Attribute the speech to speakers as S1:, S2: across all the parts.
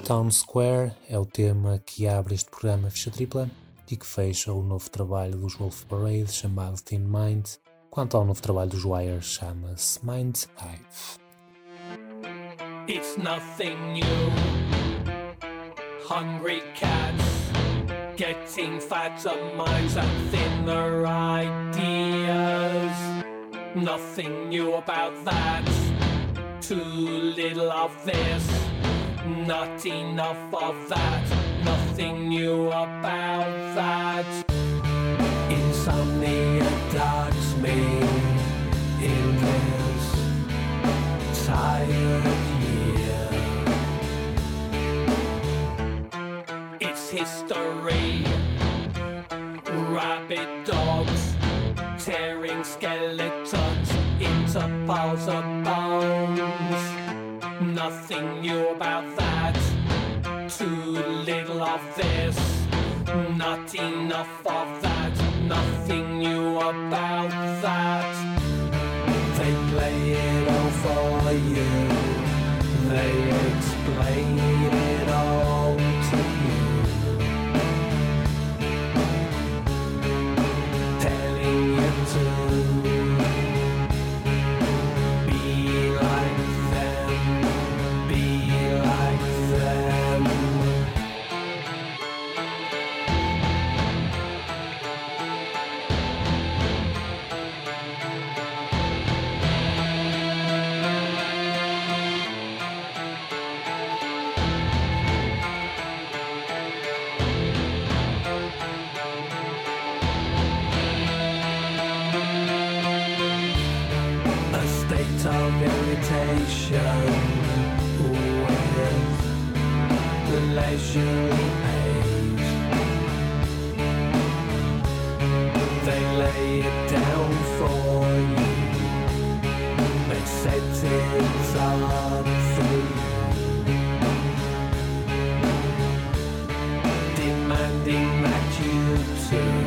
S1: Town Square é o tema que abre este programa Ficha Tripla e que fecha o novo trabalho dos Wolf Parade chamado Thin Mind. Quanto ao novo trabalho dos Wire, chama-se Mind Hive.
S2: It's nothing new. Hungry cats getting fatter minds and thinner ideas. Nothing new about that. Too little of this. Not enough of that. Nothing new about that. Insomnia dogs me in this tired year. It's history. Rabid dogs tearing skeletons into piles of bones. Nothing new about that. Too little of this. Not enough of that. Nothing new about that. They play it all for you. They explain it all to you. Telling you to be like them. Be like them. Of irritation with the leisurely pace. They lay it down for you. They set it up for you, demanding that you too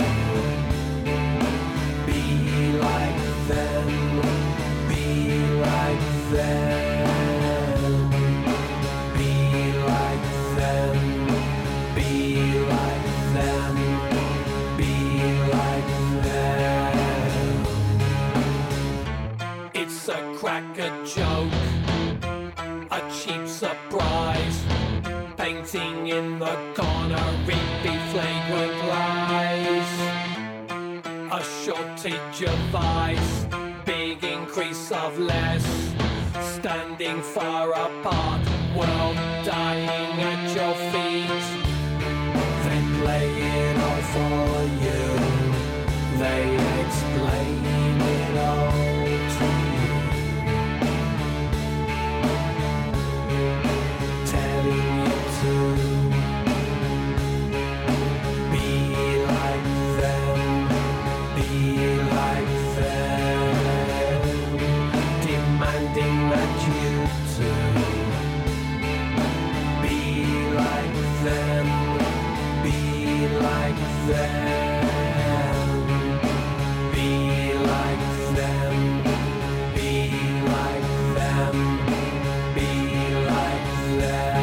S2: be like them. Like them, be like them, be like them, be like them. It's a cracker joke, a cheap surprise, painting in the corner, reapy flagrant lies. A shortage of ice, big increase of less, standing far apart, world dying at your feet. They play it all for you. They explain it all to you. Telling you to be like them, be like them. Demanding that you too be like them, be like them, be like them, be like them, be like them.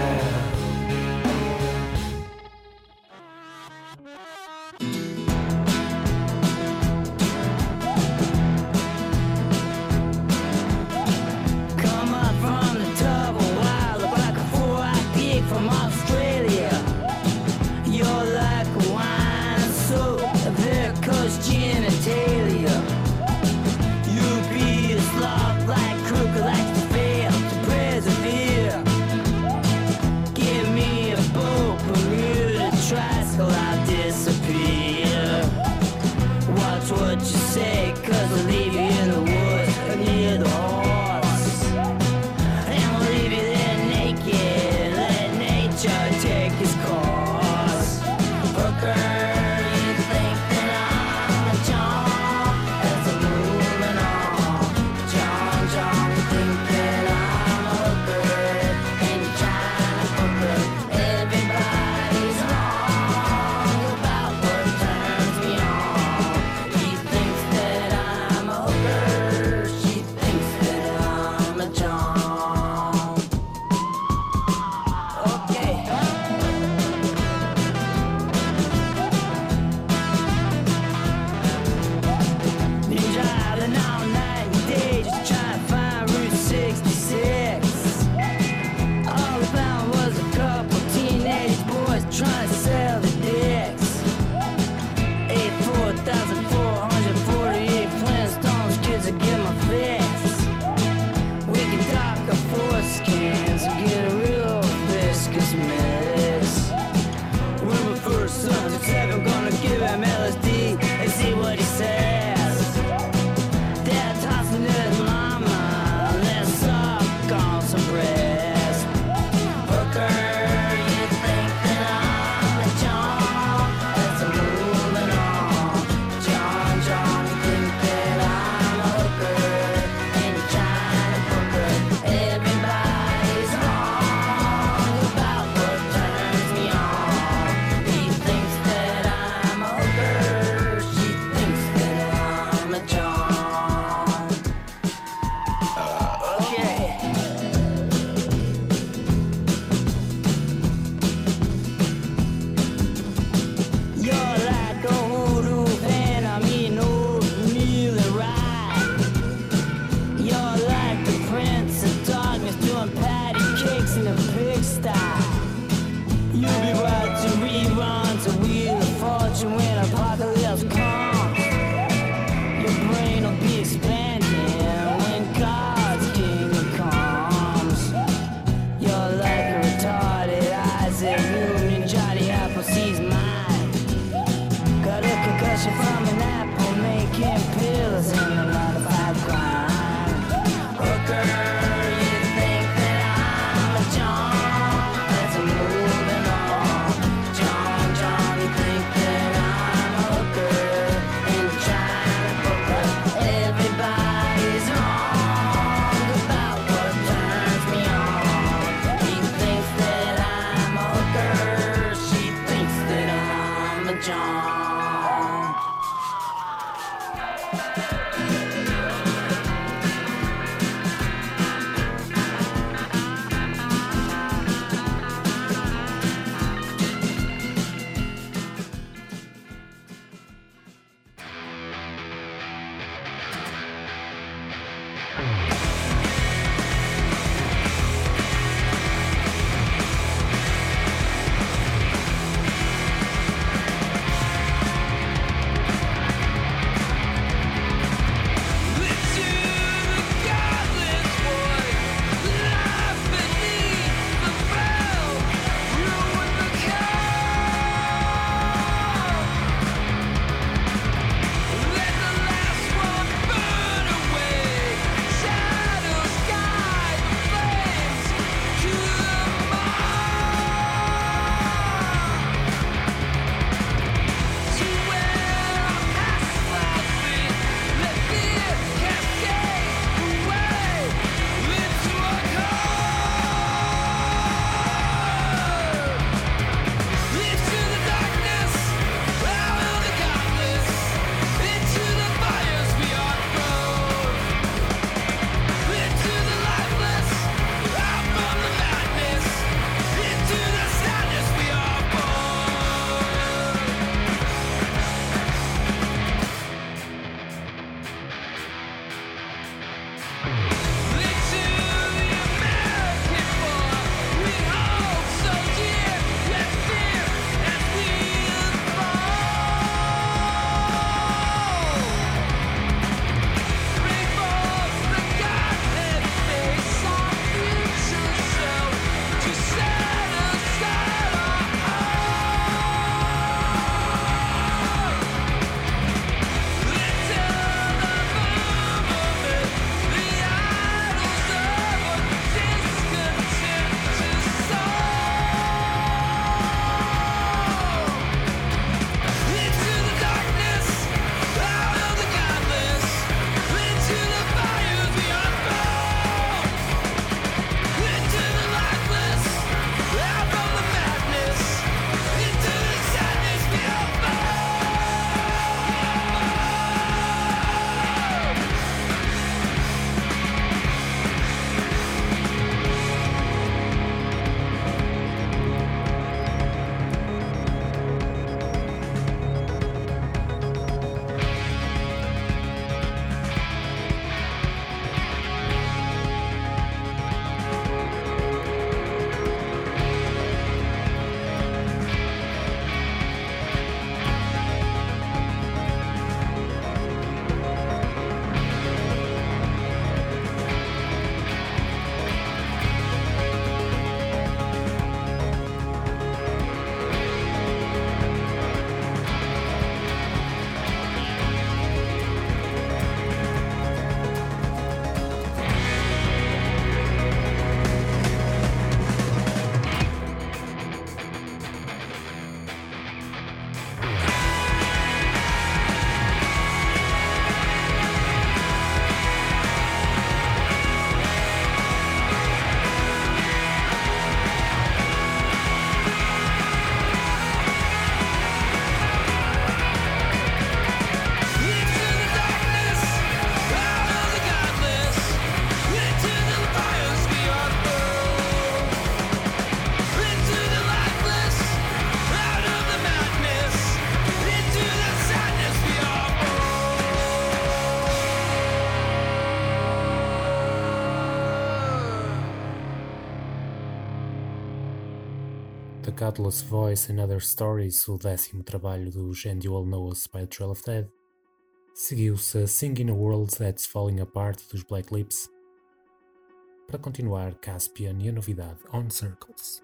S3: From Australia, you're like wine, so varicose genitalia. You'll be a slob like crook, like to fail to persevere. Give me a boat, Bermuda tricycle, I'll disappear. Watch what you say, 'cause I'll leave you in the woods near the horse, and I'll leave you there naked. Take his course. Hooker, you think that I'm a John as I'm moving on. John, you think that I'm a hooker and you're trying to hook her. Everybody's wrong. John.
S1: The Godless Voice and Other Stories, o 10º trabalho dos And You All Know Us by The Trail of Dead. Seguiu-se a Sing in a World That's Falling Apart dos Black Lips, para continuar Caspian e a novidade On Circles.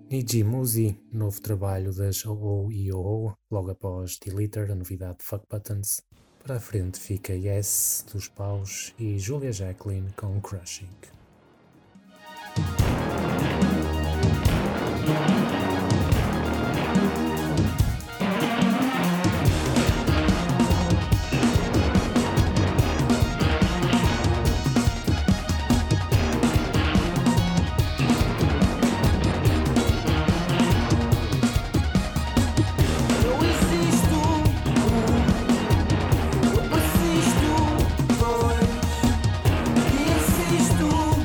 S1: Niji Muzi, novo trabalho das OO e OO, logo após Deleter, a novidade de Fuck Buttons. Para a frente fica Yes, dos Paus, e Julia Jacqueline com Crushing.
S3: Eu persisto, pois insisto.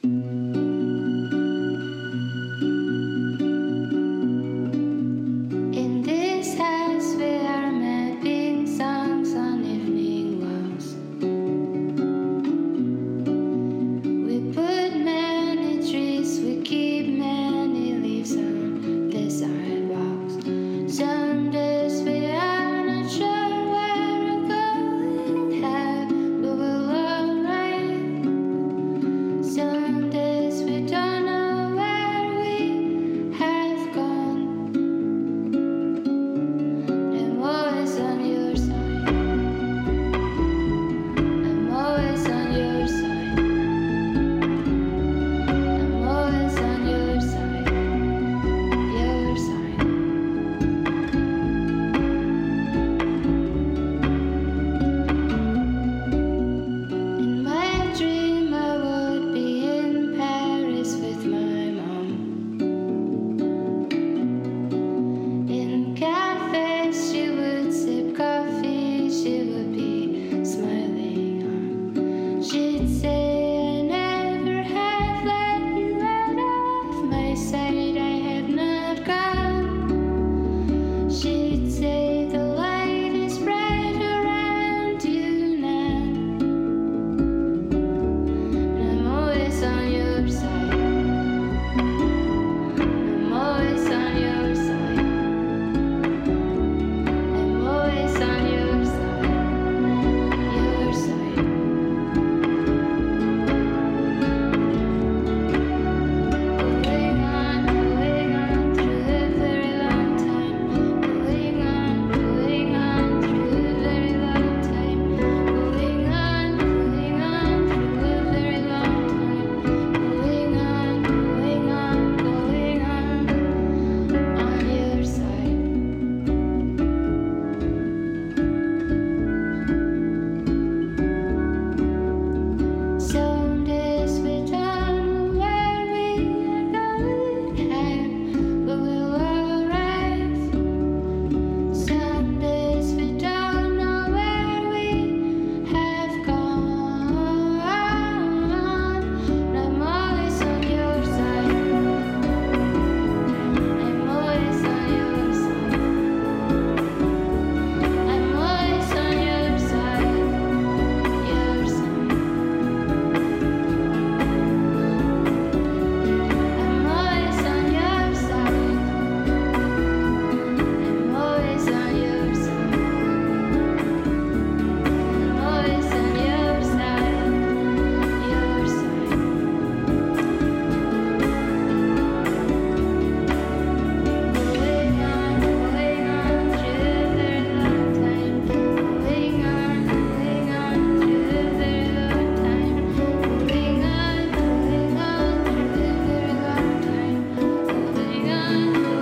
S4: In this house we are mapping songs on evening walks. We put many trees, we keep many leaves on the sidewalks. Some days we are not sure where we're going, how we will alright. Some days we don't know where we have gone. I'm always on your side. I'm always on your side. I'm always on your side. Your side. In my dream, I would be in Paris with my mom. In cafes, she would sip coffee, she would be smiling on. She'd say, I never have let you out of my sight, I have not gone. She'd say, the light is bright around you now. And I'm always on your side. I'm always on your side. I'm always on your side. Your side. Going on through a very long time. Going on through a very long time. Going on through a very long time. Going on on your side. Some days we don't know where we are going, how we will arrive. Some days we don't know where we have gone. I'm always on your side. I'm always on your side. I'm always on your side. Your side. I'm always on your side. I'm always on your side. I'm always on your side. Your side. Going on through a very long time. Going on through a very long time. Going on through a very long time. Going on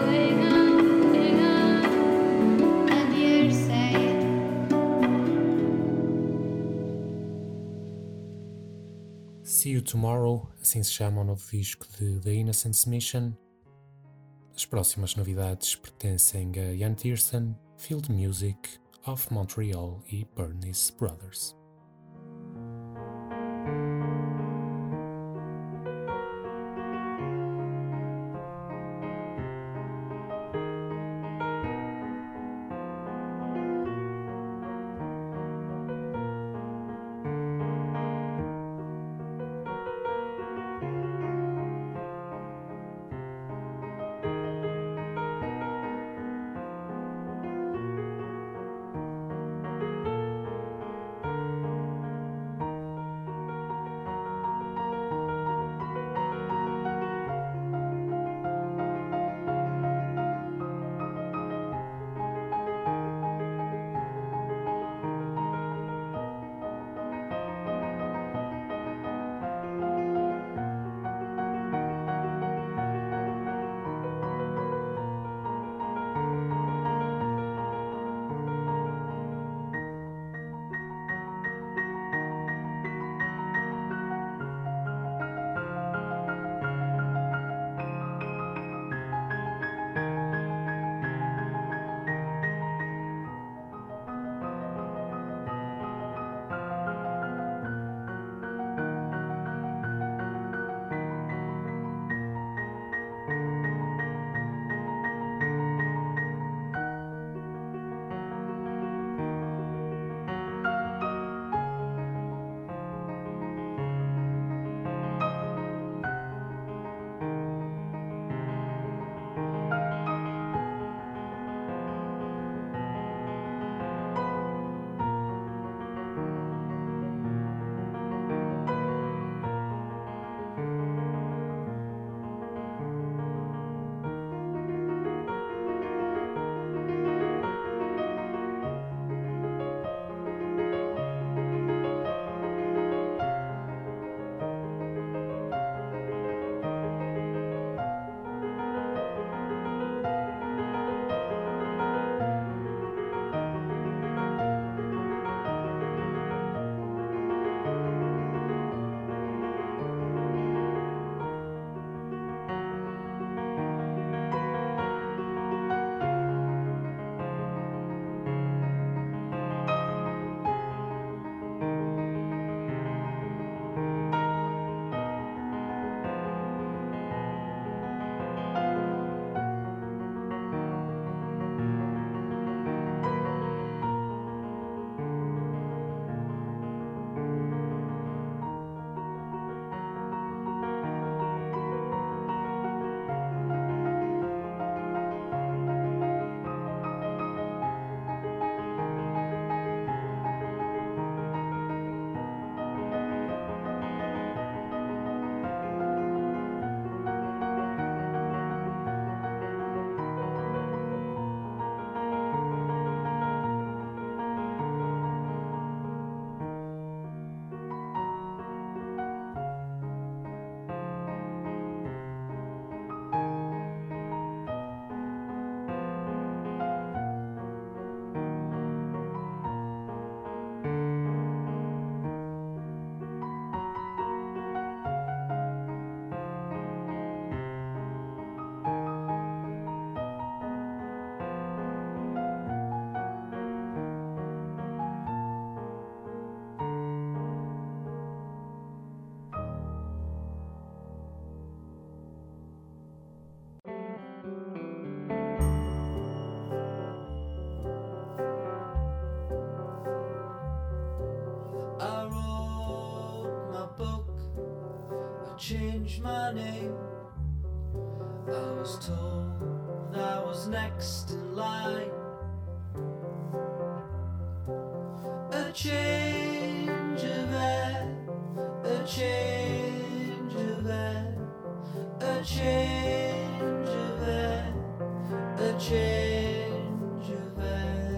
S4: at your side.
S1: See You Tomorrow, assim se chama o novo disco de The Innocence Mission. As próximas novidades pertencem a Ian Tiersen, Field Music, Of Montreal e Bernice Brothers.
S2: change my name. I was told I was next in line. A change of air, a change of air, a change of air, a change of air.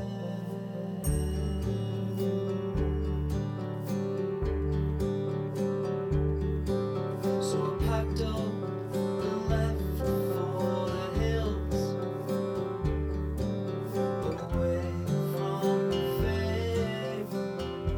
S2: So I packed up and left for the hills, away from the fame.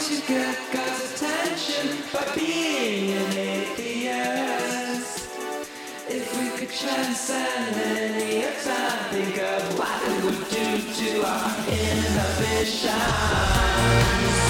S2: to get God's attention by being an atheist. If we could transcend any of time, think of what it would do to our inhibitions.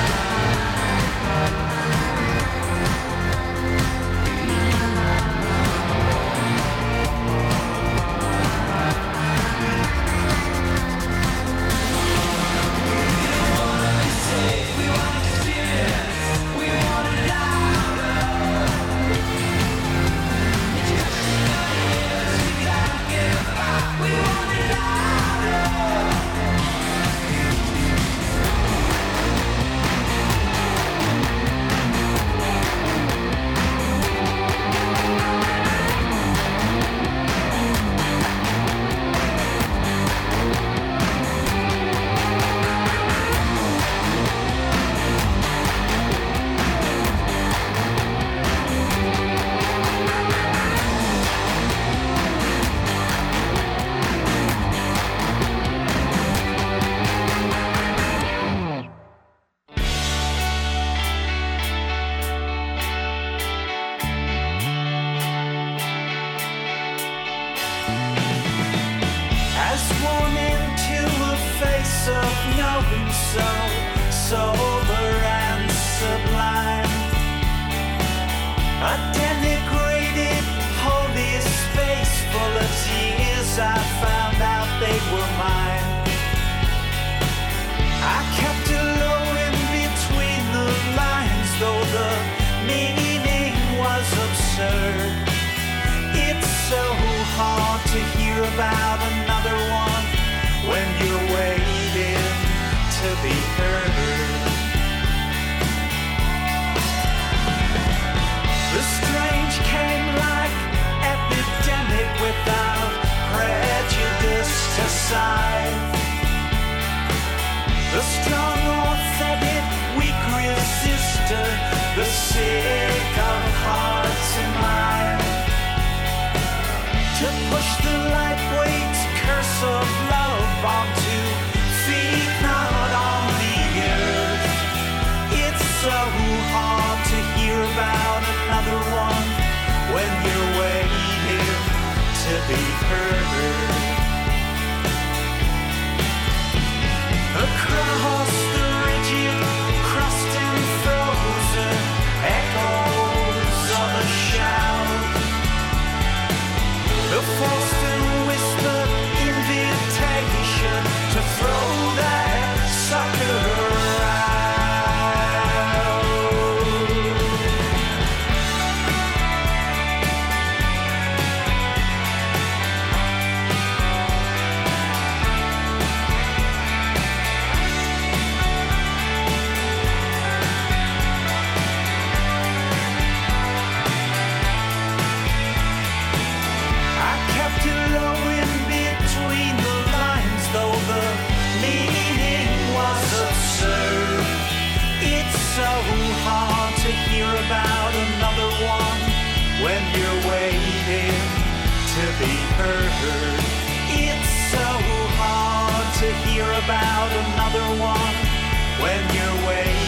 S2: The strong authentic, weak resistor, the sick of hearts and mind. To push the lightweight curse of love onto feet not on the earth. It's so hard to hear about another one when you're waiting to be heard. Across the rigid, crust and frozen echoes of a shout, the forced and whispered invitation to throw that sucker about another one when you're waiting to be heard. It's so hard to hear about another one when you're waiting